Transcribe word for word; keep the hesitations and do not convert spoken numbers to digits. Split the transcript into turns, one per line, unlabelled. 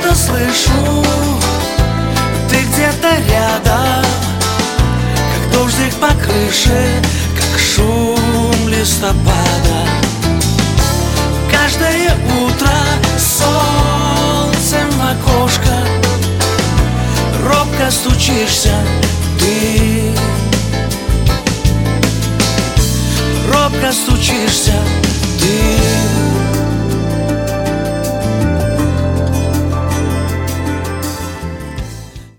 что-то слышу, ты где-то рядом, как дождик по крыше, как шум листопада. Каждое утро солнцем в окошко робко стучишься ты, робко стучишься ты.